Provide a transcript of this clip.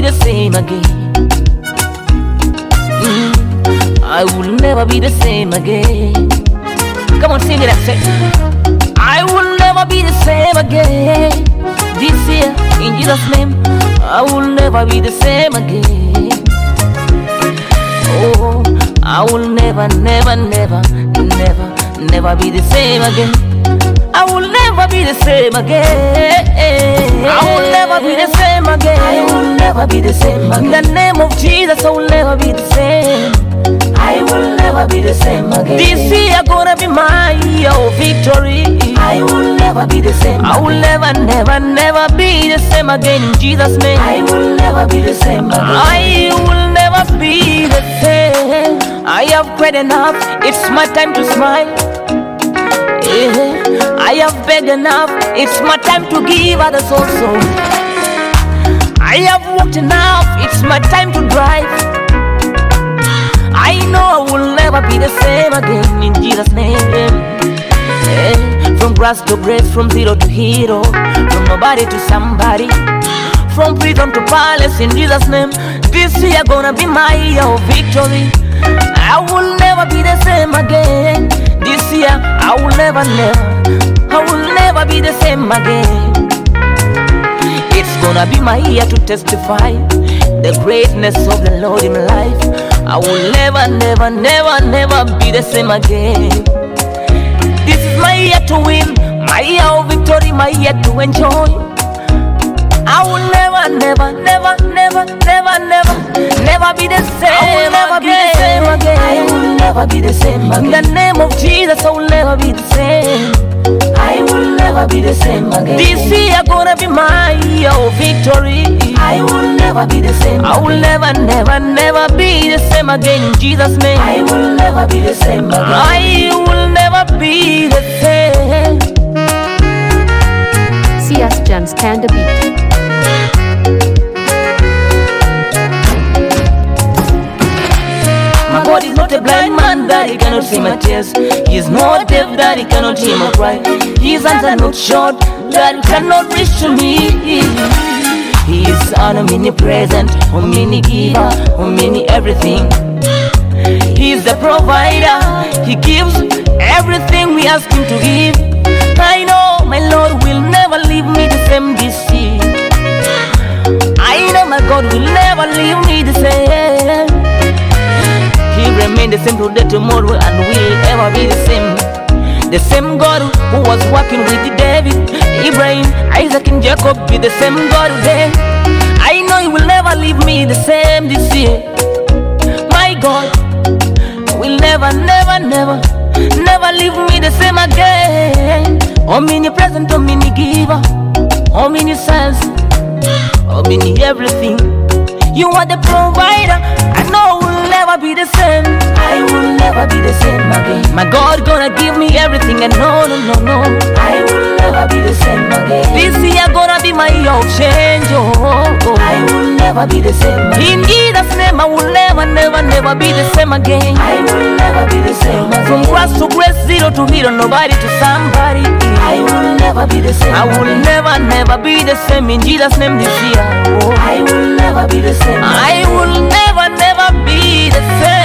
be the same again. I will never be the same again. Come on, sing it and say, I will never be the same again. This year, in Jesus' name, I will never be the same again. Oh, I will never, never, never, never, never be the same again. I will never be the same again. I will never be the same again. I will never be the same again. In the name of Jesus, I will never be the same. I will never be the same again. This year gonna be my year of victory. I will never be the same again. I will never, never, never be the same again in Jesus' name. I will never be the same again. I will never be the same. I have prayed enough, it's my time to smile. I have begged enough, it's my time to give others also. I have walked enough, it's my time to drive. I know I will never be the same again in Jesus' name. From grass to grace, from zero to hero, from nobody to somebody, from prison to palace in Jesus' name. This year gonna be my year of victory. I will never be the same again. This year I will never, I will never be the same again. It's gonna be my year to testify the greatness of the Lord in my life. I will never, never, never, never be the same again. This is my year to win, my year of victory, my year to enjoy. I will never, never, never, never, never, never, never be the same. I will never be the same again. I will never be the same again. In the name of Jesus, I will never be the same. I will never be the same again. This year gonna be my year of victory. I will never be the same again. I will never, never, never be the same again in Jesus' name. I will never be the same again. I will never be the same. CS Gems Panda Beat. My God is not a blind man that he cannot see my tears. He is not deaf that he cannot hear my cry. His hands are not short that he cannot reach to me. He is omnipresent, omni-giver, omni everything. He is the provider. He gives everything we ask him to give. I know my Lord will never leave me the same this year. I know my God will never leave me the same. He remain the same today, tomorrow, and will ever be the same. The same God who was working with David, Abraham, Isaac, and Jacob, be the same God today. I know he will never leave me the same this year. My God will never, never, never, never leave me the same again. Omnipresent, omni-giver, omniscience, omni everything. You are the provider. I know we'll never be the same. I will never be the same again. My God gonna give me everything, and no, no, no, no. I will never be the same again. This year gonna be my year of change. I will never be the same again. In Jesus' name, I will never, never, never be the same again. I will never be the same again. From grass to grace, zero to hero, nobody to somebody. I will never be the same. I will never, never be the same in Jesus' name this year. I will never be the same. I will never, never be the same.